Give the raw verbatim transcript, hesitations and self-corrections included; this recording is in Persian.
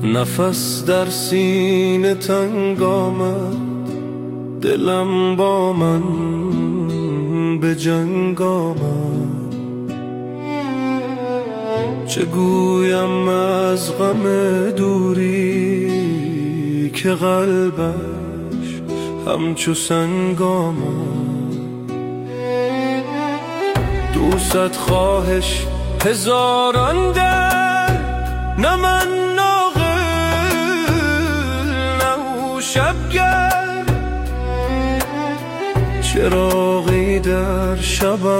نفس در سینه تنگ آمد، دلم با من به جنگ آمد. چه گویم از غم دوری که قلبش همچو سنگ آمد. دوست خواهش هزاران در، نه من ناقل نه او شبگر. چراغی در شبم